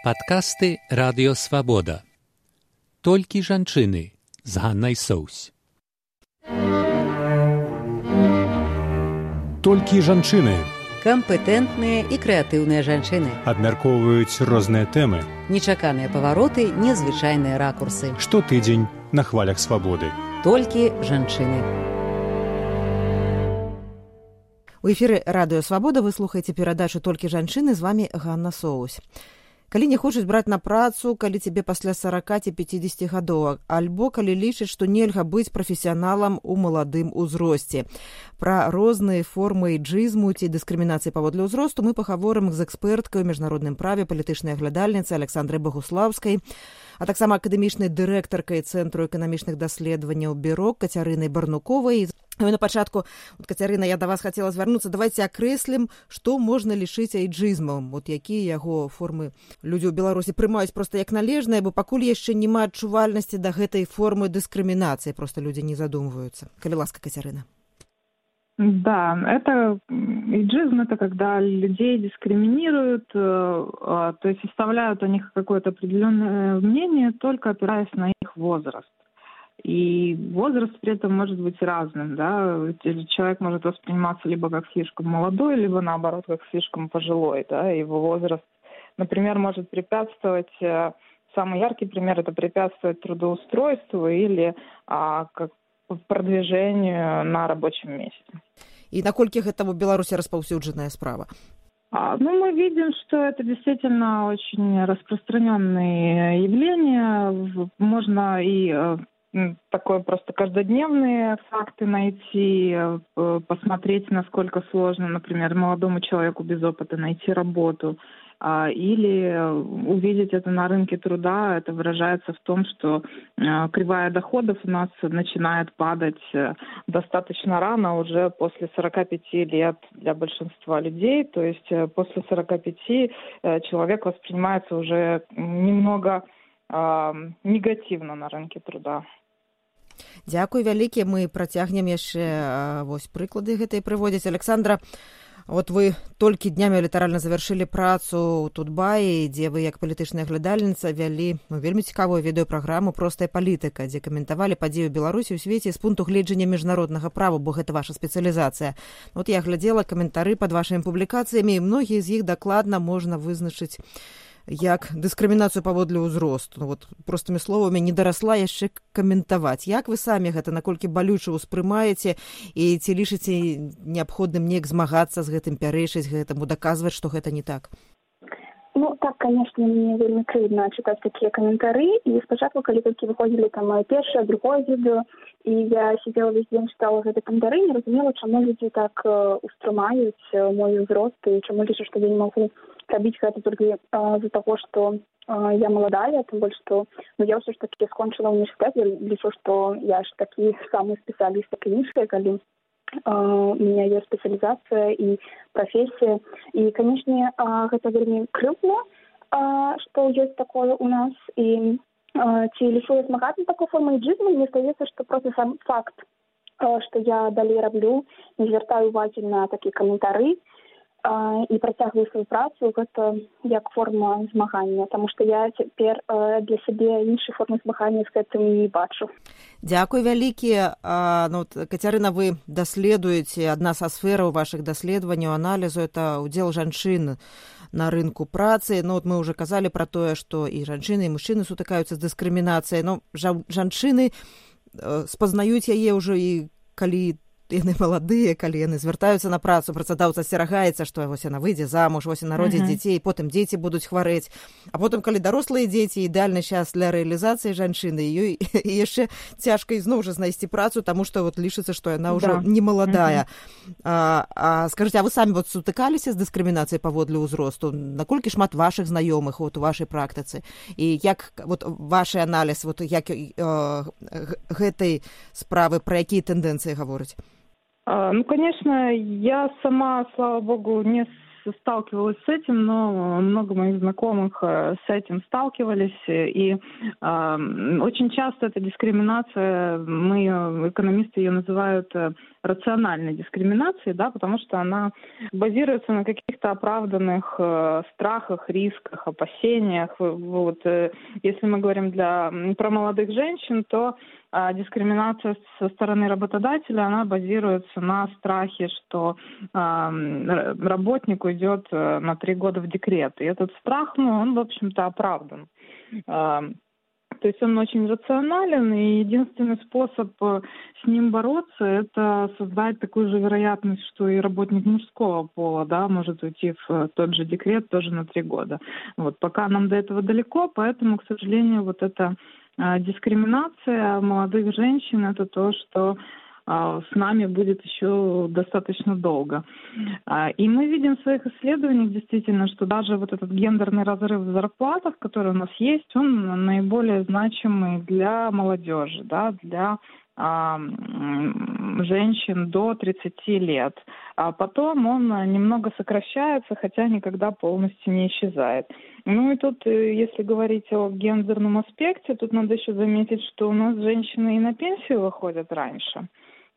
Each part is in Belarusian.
Падкасты Радыё Свабода. Толькі жанчыны з Ганнай Соўсь. Толькі жанчыны. Кампетэнтныя і крэатыўныя жанчыны. Абмяркоўваюць розныя тэмы. Нечаканыя павароты, незвычайныя ракурсы. Штотыдзень на хвалях свабоды. Толькі жанчыны. У эфіры Радыё Свабода вы слухаеце перадачу «Толькі жанчыны», з вами Ганна Соўсь. Калі не хочуць браць на працу, калі цябе пасля 40 ці 50 гадоў, альбо калі лічаць, што нельга быць прафесіяналам у маладым узросце. Пра розныя формы эйджызму ці дыскрымінацыі паводле ўзросту мы пагаворым з эксперткай у міжнародным праве, палітычнай аглядальніцай Александрай Багуслаўскай, а таксама акадэмічнай дырэктаркай Цэнтру эканамічных даследаванняў Бюро Кацярынай Барнуковай. На пачатку, Кацярына, я да вас хацела звярнуцца. Давайце акрэслім, што можна лічыць эйджызмам, якія яго формы людзі ў Беларусі прымаюць проста як належныя, бо пакуль яшчэ няма адчувальнасці да гэтай формы дыскрымінацыі, проста людзі не задумваюцца. Калі ласка, Кацярына. Да, эйджизм – это когда людей дискриминируют, то есть составляют о них какое-то определенное мнение, только опираясь на их возраст. И возраст при этом может быть разным, да, человек может восприниматься либо как слишком молодой, либо наоборот как слишком пожилой, да, его возраст, например, может препятствовать, самый яркий пример – это препятствовать трудоустройству или как продвижению на рабочем месте. И наколькі гэта ў Беларусі распаўсюджаная справа? Мы видим, что это действительно очень распространенные явления. Можно и такое просто каждодневные факты найти, посмотреть, насколько сложно, например, молодому человеку без опыта найти работу. Или увидеть это на рынке труда, это выражается в том, что кривая доходов у нас начинает падать достаточно рано, уже после 45 лет для большинства людей. То есть после 45 человек воспринимается уже немного негативно на рынке труда. Дзякуй вялікі, мы працягнем яшчэ прыклады гэтай прыводзіць. Александра, вы толькі днямі літаральна завяршылі працу ў Тутбаі, дзе вы як палітычная аглядальніца вялі вельмі цікавую відэапраграму «Простая палітыка», дзе каментавалі падзеі ў Беларусі ў свеце з пункту гледжання міжнароднага права, бо гэта ваша спецыялізацыя. Я глядзела каментары пад вашымі публікацыямі, і многія з іх дакладна можна вызначыць як дыскрымінацыю паводле ўзросту. Простымі словамі, не дарасла яшчэ каментаваць. Як вы самі гэта, наколькі балюча ўспрымаеце, і ці лічыце неабходным неяк змагацца з гэтым, пярэчыць гэтаму, даказваць, што гэта не так? Так, конечно, мне вельмі крыўдна чытаць такія каментары. І спачатку, калі толькі выходзілі мое першае, другое відэо, і я сидела весь день, читала гэты каментары, не разумела, чаму людзі так успрымаюць мой узрост, і чаму лічу, што я не магу рабіць гэта толькі з-за таго, што я маладая, тым больш, што я ўсё ж такі скончыла універсітэт, я лічу, што я ж такі самы спецыяліст, як і іншыя, калі у меня ёсць спецыялізацыя і прафесія. І, канечне, гэта вельмі крыўдна, што ёсць такое у нас. І ці лічу я змагацца такой формай эйджызму, мне здаецца, што проста сам факт, што я далей раблю, не звяртаю увагі на такія каментары, і працягваю сваю працу, гэта як форма змагання, таму што я цяпер для сябе іншай формы змагання з гэтым не бачу. Дзякуй вялікі. Кацярына, вы даследуеце, адна са сфераў вашых даследаванняў, аналізу, это удзел жанчын на рынку працы. Мы ўжо казалі пра тое, што і жанчыны, і мужчыны сутыкаюцца з дыскрымінацыяй. Жанчыны спазнаюць яе ўжо і калі яны маладыя, калі яны звяртаюцца на працу, працадаўца асцерагаецца, што яна выйдзе замуж, народзіць дзяцей, потым дзеці будуць хварэць. А потым, калі дарослыя дзеці, ідэальны час для рэалізацыі жанчыны, ёй яшчэ цяжка ізноў жа знайсці працу, таму што лічыцца, што яна ўжо не маладая. Скажыце, а вы самі сутыкаліся з дыскрымінацыяй паводле ўзросту? Наколькі шмат вашых знаёмых у вашай практыцы? І як ваш аналіз як гэтай справы, пра якія тэндэнцыі гаворыць? Конечно, я сама, слава богу, не сталкивалась с этим, но много моих знакомых с этим сталкивались. И очень часто эта дискриминация, экономисты ее называют рациональной дискриминации, да, потому что она базируется на каких-то оправданных страхах, рисках, опасениях. Вот, если мы говорим про молодых женщин, то дискриминация со стороны работодателя, она базируется на страхе, что работник уйдет на 3 года в декрет. И этот страх, он, в общем-то, оправдан. То есть он очень рационален, и единственный способ с ним бороться – это создать такую же вероятность, что и работник мужского пола, да, может уйти в тот же декрет тоже на 3 года. Вот, пока нам до этого далеко, поэтому, к сожалению, вот эта дискриминация молодых женщин – это то, что с нами будет еще достаточно долго. И мы видим в своих исследованиях действительно, что даже вот этот гендерный разрыв в зарплатах, который у нас есть, он наиболее значимый для молодежи, да, для женщин до 30 лет. А потом он немного сокращается, хотя никогда полностью не исчезает. Ну и тут, если говорить о гендерном аспекте, тут надо еще заметить, что у нас женщины и на пенсию выходят раньше.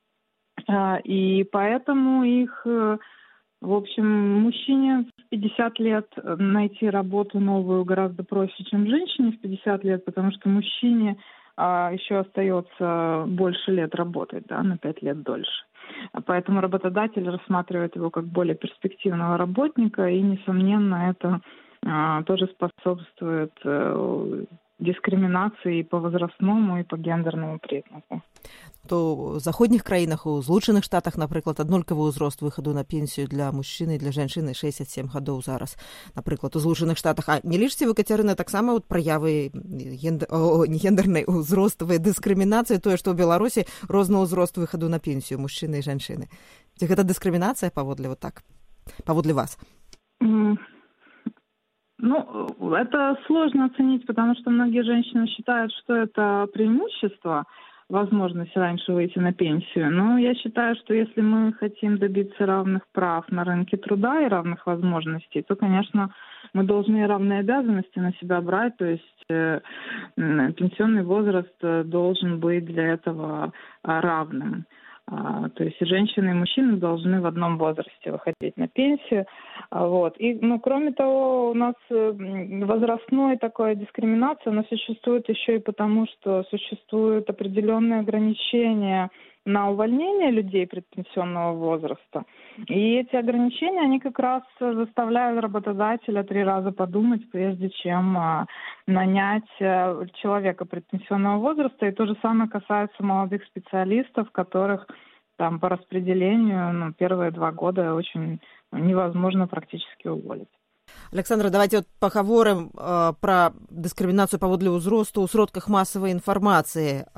И поэтому их, в общем, мужчине в 50 лет найти работу новую гораздо проще, чем женщине в 50 лет, потому что мужчине еще остается больше лет работать, да, на 5 лет дольше. Поэтому работодатель рассматривает его как более перспективного работника, и, несомненно, это тоже способствует дискрымінацыі па возрастному і па гендернаму прызнаку. То в заходніх краінах, у Злучаных Штатах, напрыклад, аднолькавы ўзрост выхаду на пенсію для мужчыны і для жанчыны 67 гадоў зараз. Напрыклад, у Злучаных Штатах. А не лічыце вы, Кацярына, таксама праявы не гендернай узроставай дыскрымінацыі, тое, што ў Беларусі розны ўзрост выхаду на пенсію мужчыны і жанчыны? Ці гэта дыскрымінацыя паводле вас? Это сложно оценить, потому что многие женщины считают, что это преимущество, возможность раньше выйти на пенсию. Но я считаю, что если мы хотим добиться равных прав на рынке труда и равных возможностей, то, конечно, мы должны равные обязанности на себя брать. То есть пенсионный возраст должен быть для этого равным. То есть и женщины, и мужчины должны в одном возрасте выходить на пенсию. Вот. И, кроме того, у нас возрастной такая дискриминация, она существует еще и потому, что существуют определенные ограничения на увольнение людей предпенсионного возраста. И эти ограничения, они как раз заставляют работодателя 3 раза подумать, прежде чем нанять человека предпенсионного возраста. И то же самое касается молодых специалистов, которых там по распределению первые 2 года очень невозможно практически уволить. Александра, давайте поговорим про дискриминацию паводле ўзросту ў сродках масавай інфармацыі.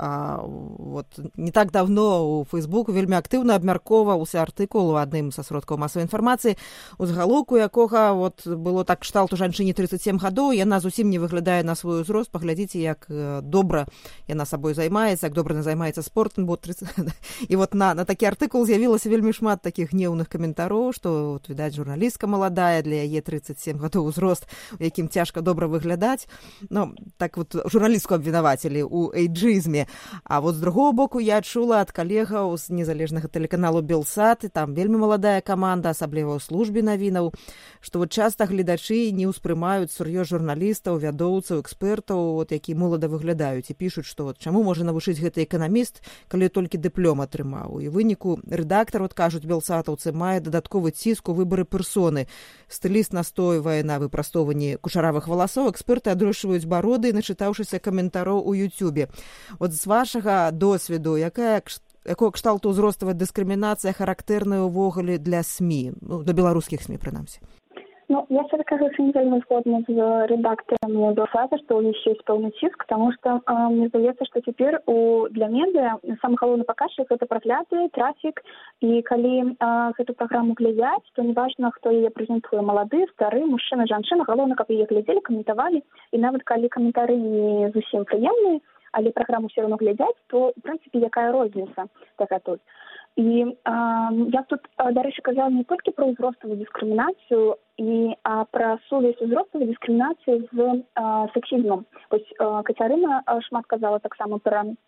Не так давно у Фейсбуку вельмі актыўна абмяркоўваўся артыкул у адным са сродкаў масавай інфармацыі, у загалоўку якога было так кшталту жанчыне 37 гадоў, яна зусім не выглядае на свой узрост. Паглядзіце, як добра яна сабой займаецца, як добра яна займаецца спортам. І на такі артыкул з'явілася вельмі шмат такіх гнеўных каментароў, што, відаць, журналістка маладая, для яе 37 гадоў узрост, у якім цяжка добра выглядаць. Так журналістку абвінавацілі ў эйджызме. А з другого боку я чула ад калегаў з незалежнага тэлеканалу Белсат, і там вельмі маладая каманда, асабліва ў службе навінаў, што часта гледачы не ўспрымаюць сур'ёз журналістаў, вядоўцаў, экспертаў, які молада выглядаюць, і пішуць, што чаму можа навучыць гэты эканаміст, калі толькі дыплом атрымаў. І выніку рэдактар, кажуць белсатаўцы, мае дадатковы ціск у выбары персоны. Стыліст настойвае на выпрастованні кучаравых валасоў, эксперты адрошваюць бароды, начытаўшыся каментароў у Ютубе. З вашага досведу, якого кшталту ўзроставая дыскрымінацыя характэрная ўвогуле для СМІ, для беларускіх СМІ, прынамсі? Я все-таки кажется, не вельми згодна з редактором Белсата, что у них есть полный циск, потому что мне здаецца, что теперь для медиа самый галоўны показчик это прагляды, трафик, и калі эту программу глядзяць, то неважно, хто яе прэзентуе, малады, стары, мужчына, жанчына, галоўна, каб яе глядзелі, каментавалі, і нават калі каментары не зусім прыемныя, але праграму все равно глядзяць, то, в принципе, якая розніца такая тут. І я тут, дарэчы, казала не толькі пра ўзроставую дыскрымінацыю, а пра сувязь ўзроставай дыскрымінацыі з сексізмам. Кацярына шмат казала таксама пра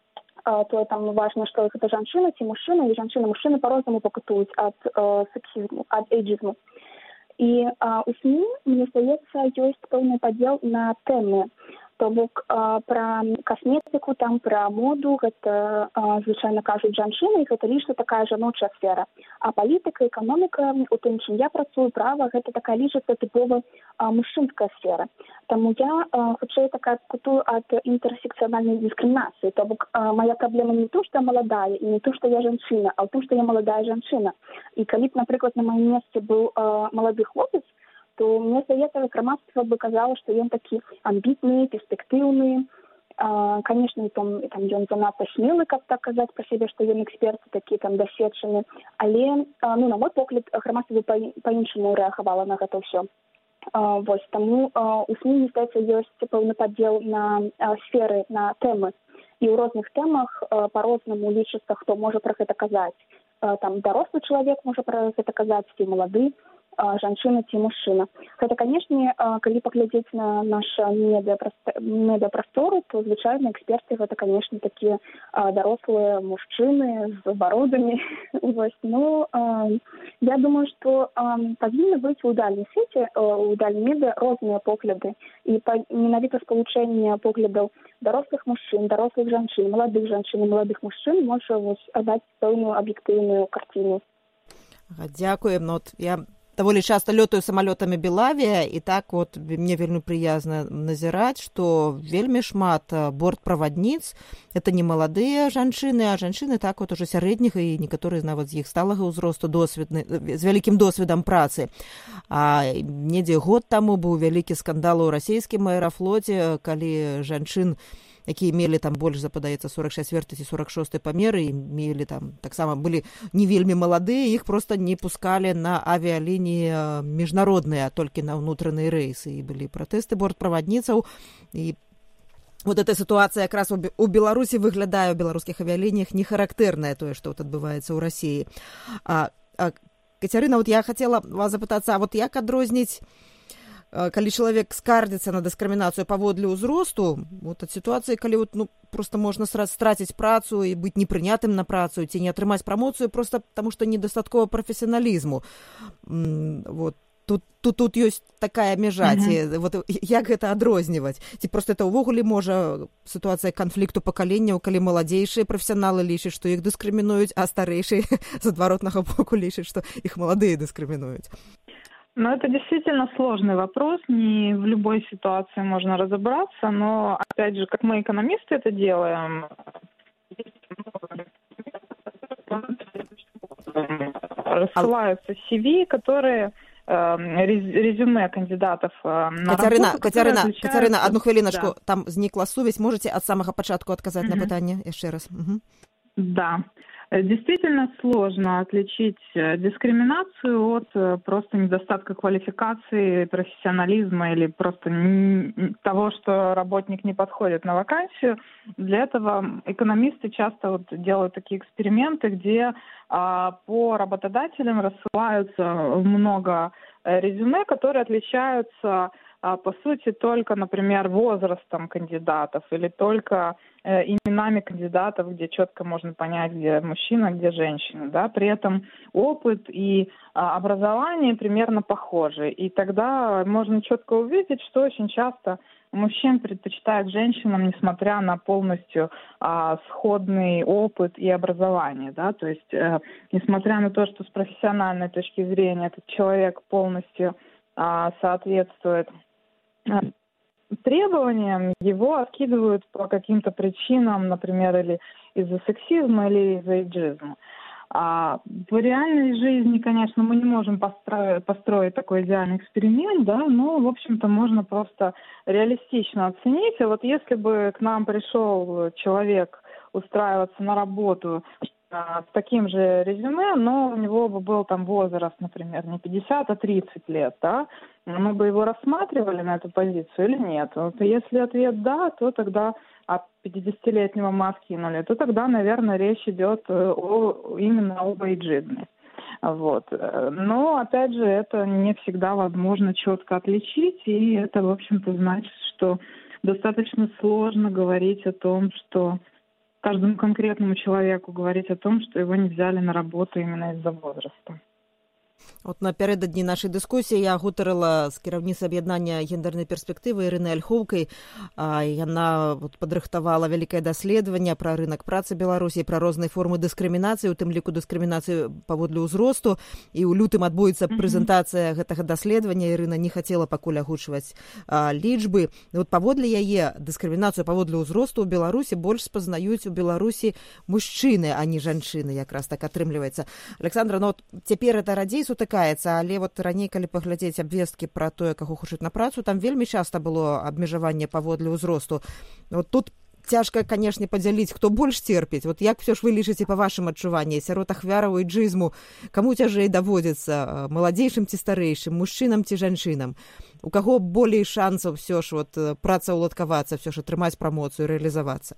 то там важна, што гэта жанчына ці мужчына, і жанчыны-мужчыны па-рознаму пакутуюць ад сексізму, ад эйджызму. І у СМІ, мне здаецца, ёсць пэўны падзел на тэмы. То бок пра касметыку, там пра моду, гэта звычайна кажуць жанчыны, і гэта лічыцца такая жаночая сфера. А палітыка, эканоміка, у тым, чым я працую, права, гэта такая лічыцца тыпова мужчынская сфера. Таму я хутчэй такая кутую ад інтэрсекцыянальнай дыскрымінацыі. То бок моя праблема не то, што я маладая, і не то, што я жанчына, а ў тым, што я маладая жанчына. І калі б, напрыклад, на маім месцы быў малады хлопец, то мне здаецца, грамадства бы казала, што ён такі амбітны, перспектыўны. Конечно, там ён занадта смелы, каб так казаць пра сябе, што ён эксперт, такі там дасведчаны. Але, на мой погляд, грамадства бы па-іншаму рэагавала на гэта ўсё. Вось, таму у СМІ, мне здаецца, ёсць пэўны падзел на сферы, на тэмы. І ў розных тэмах па-рознаму лічыцца, хто можа пра гэта казаць. Там дарослы чалавек можа пра гэта казаць, ці малады, жанчына ці мужчына. Гэта, канешне, калі паглядзець на наша медыапрастору, то звычайна эксперты гэта, канешне, такія дарослыя мужчыны з бародамі. Вось, я думаю, што павінны быць у дальнім свеце, у дальнім медыа розныя погляды. І менавіта спалучэнне поглядаў дарослых мужчын, дарослых жанчын, маладых жанчын і маладых мужчын можа даць пэўную аб'ектыўную карціну. Дзякую. Я даволі часта лётаю самалётамі Белавія, і так мне вельмі прыязна назіраць, што вельмі шмат бортправадніц это не маладыя жанчыны, а жанчыны так уже сярэдняга, і некаторыя нават з іх сталага ўзросту, з вялікім досведам працы. Недзе год таму быў вялікі скандал у расійскім аэрафлоце, калі жанчын, якія мелі там больш, западаецца, 44 ці 46 памеры, і мелі там таксама былі не вельмі маладыя, іх проста не пускалі на авіялініі міжнародныя, а толькі на ўнутраныя рэйсы. І былі пратэсты бортправадніцаў. І эта сітуацыя якраз у Беларусі выглядае, у беларускіх авіялініях не характэрная тое, што адбываецца ў Расіі. Кацярына, я хацела вас запытацца, як адрозніць, калі чалавек скардзіцца на дыскрымінацыю паводле ўзросту, ад сітуацыі, калі проста можна страціць працу і быць непрынятым на працу, ці не атрымаць прамоцыю проста таму, што недастаткова прафесіяналізму. Тут ёсць такая мяжа. Як гэта адрозніваць? Ці проста это ўвогуле можа сітуацыя канфлікту пакаленняў, калі маладзейшыя прафесіяналы лічаць, што іх дыскрымінуюць, а старэйшыя з адваротнага боку лічаць, што іх маладыя дыскрымінуюць? Это действительно сложный вопрос, не в любой ситуации можно разобраться, но, опять же, как мы, экономисты, это делаем, рассылаются CV, которые резюме кандидатов на работу. Катерина, одну хвилиночку, там зникла сувязь, можете от самого початку отказать на питание еще раз? Да. Действительно сложно отличить дискриминацию от просто недостатка квалификации, профессионализма или просто того, что работник не подходит на вакансию. Для этого экономисты часто делают такие эксперименты, где по работодателям рассылаются много резюме, которые отличаются по сути только, например, возрастом кандидатов или только именами кандидатов, где четко можно понять, где мужчина, где женщина. Да? При этом опыт и образование примерно похожи. И тогда можно четко увидеть, что очень часто мужчин предпочитают женщинам, несмотря на полностью сходный опыт и образование. Да? То есть, несмотря на то, что с профессиональной точки зрения этот человек полностью соответствует требованиям, его откидывают по каким-то причинам, например, или из-за сексизма, или из-за эйджизма. В реальной жизни, конечно, мы не можем построить такой идеальный эксперимент, да, но, в общем-то, можно просто реалистично оценить. И вот если бы к нам пришел человек устраиваться на работу с таким же резюме, но у него бы был там возраст, например, не 50, а 30 лет, да, мы бы его рассматривали на эту позицию или нет? Вот если ответ «да», то тогда 50-летнего мы откинули, то тогда, наверное, речь идет именно об эйджизме. Вот. Но, опять же, это не всегда возможно четко отличить, и это, в общем-то, значит, что достаточно сложно говорить о том, что каждому конкретному человеку говорить о том, что его не взяли на работу именно из-за возраста. От напярэдадні нашай дыскусіі я гутарыла з кіраўніцай аб'яднання гендернай перспектывы Ірынай Альхоўкай. Яна падрыхтавала вялікае даследаванне пра рынак працы Беларусі, пра розныя формы дыскрымінацыі, у тым ліку дыскрымінацыю паводле ўзросту. І ў лютым адбудзецца прэзентацыя гэтага даследавання. Ірына не хацела пакуль агучваць лічбы. От паводле яе дыскрымінацыю паводле ўзросту ў Беларусі больш спазнаюць у Беларусі мужчыны, а не жанчыны, якраз так атрымліваецца. Александра, цяпер это радзей сутыкаецца, але раней, калі паглядзець абвесткі пра тое, каго хочуць на працу, там вельмі часта было абмежаванне паводле ўзросту. Тут цяжка, канешне, падзяліць, хто больш церпіць. Як ўсё ж вы лічыце па вашым адчуванні сярод ахвяраў эйджызму, каму цяжэй даводзіцца, маладзейшым ці старэйшым, мужчынам ці жанчынам? У каго болей шансаў ўсё ж працаўладкавацца, ўсё ж атрымаць прамоцыю, рэалізавацца?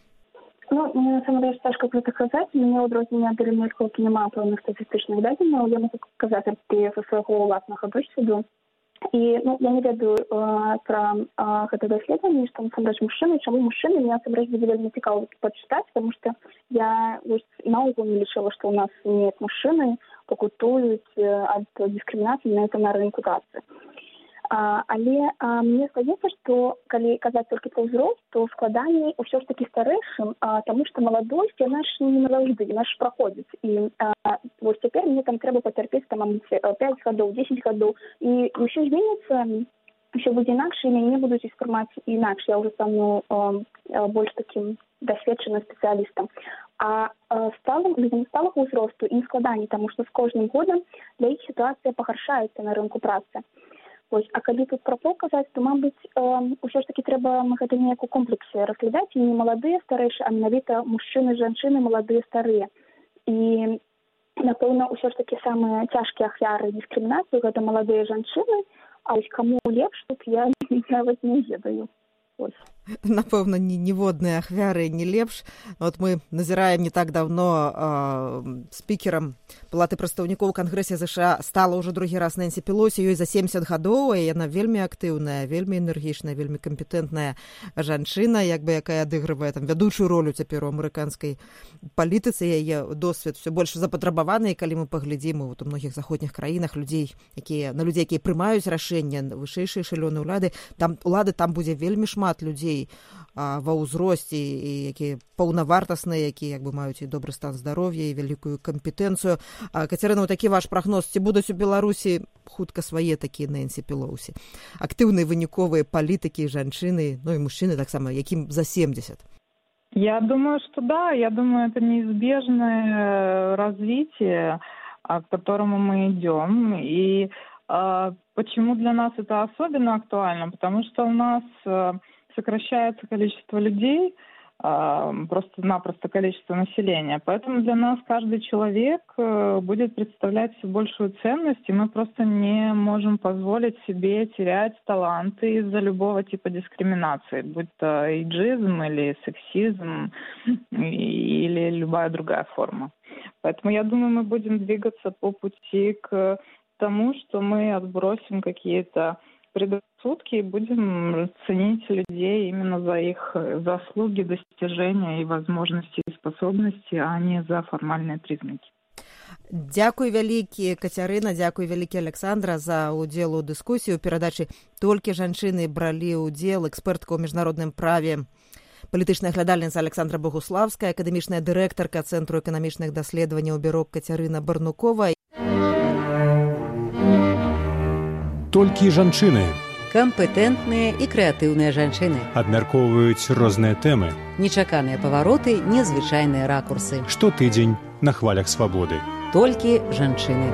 Мне насамрэч цяжка пра гэта казаць. Мне ў адрозненне ад Ірыны Альхоўкі няма пэўных статыстычных дадзенняў. Я магу казаць са свайго ўласнага досведу. І я не ведаю пра гэта даследаванне, што насамрэч мужчыны, чаму мужчыны, мне насамрэч будзе вельмі цікава пачытаць, таму што я наогул не лічыла, што ў нас неяк мужчыны пакутуюць ад дыскрымінацыі на рынку працы. Але мне здаецца, што калі казаць толькі пра ўзрост, то складаней усё ж такі старэйшым, таму што маладосць, яна ж не назаўжды, яна ж праходзіць. І вось цяпер мне там трэба пацярпець 5 гадоў, 10 гадоў, і ўсё зменіцца, ўсё будзе інакш, і мяне будуць успрымаць інакш. Я ўжо стану больш такім дасведчаным спецыялістам. А людзям сталага ўзросту ім складаней, таму што з кожным годам для іх сітуацыя пагаршаецца на рынку працы. А калі тут пра пол казаць, то, мабыць, ўсё ж такі трэба гэта неяк у комплексе разглядаць, і не маладыя старэйшыя, а менавіта мужчыны, жанчыны, маладыя, старыя. І, напэўна, ўсё ж такі самыя цяжкія ахвяры дыскрымінацыі гэта маладыя жанчыны, а вось каму лепш, тут я нават не ведаю. Напэўна, ніводныя ахвяры не лепш. Мы назіраем не так даўно спікерам Палаты прадстаўнікоў Кангрэсе ЗША стала ўжо другі раз Нэнсі Пелосі, ёй за 70 гадоў, і яна вельмі актыўная, вельмі энергічная, вельмі кампетэнтная жанчына, якая адыгрывае вядучую ролю цяпер у амерыканскай палітыцы. Яе досвед все больш запатрабаваны, і калі мы паглядзім у многіх заходніх краінах на людзей, якія прымаюць рашэнне, вышэйшыя эшэлёны ўлады, там будзе вельмі шмат людзей ва ўзросце, якія паўнавартасныя, якія маюць і добры стан здароўя, і вялікую кампетэнцыю. Кацярына, такі ваш прагноз, ці будуць у Беларусі хутка свае такія Нэнсі Пелосі? Актыўныя выніковыя палітыкі, жанчыны, і мужчыны таксама, якім за 70? Я думаю, что да. Я думаю, это неизбежное развитие, к которому мы идем. И почему для нас это особенно актуально? Потому что у нас сокращается количество людей, просто-напросто количество населения. Поэтому для нас каждый человек будет представлять все большую ценность, и мы просто не можем позволить себе терять таланты из-за любого типа дискриминации, будь то эйджизм или сексизм или любая другая форма. Поэтому я думаю, мы будем двигаться по пути к тому, что мы отбросим какие-то предрассудки и будем ценить людей именно за их заслуги, достижения и возможности и способности, а не за формальные признаки. Дзякуй вялікі, Кацярына, дзякуй вялікі, Александра, за ўдзел у дыскусіі. У перадачы «Толькі жанчыны» бралі ўдзел экспертка ў міжнародным праве, палітычная глядальніца Александра Богуславская, акадэмічная дырэктарка Цэнтру эканамічных даследаванняў бюро Кацярына Барнукова. Толькі жанчыны. Кампетэнтныя і крэатыўныя жанчыны. Абмяркоўваюць розныя тэмы. Нечаканыя павароты, незвычайныя ракурсы. Штотыдзень на хвалях свабоды. Толькі жанчыны.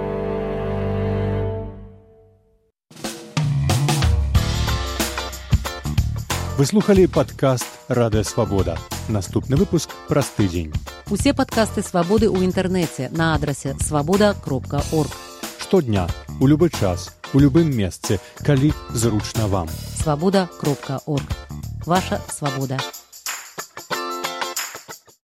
Вы слухалі падкаст «Радыё Свабода». Наступны выпуск праз тыдзень. Усе падкасты «Свабоды» ў інтэрнэце на адрасе свабода.орг. Штодня, у любы час, у любым месцы, калі зручна вам. Свабода.орг. Ваша свабода.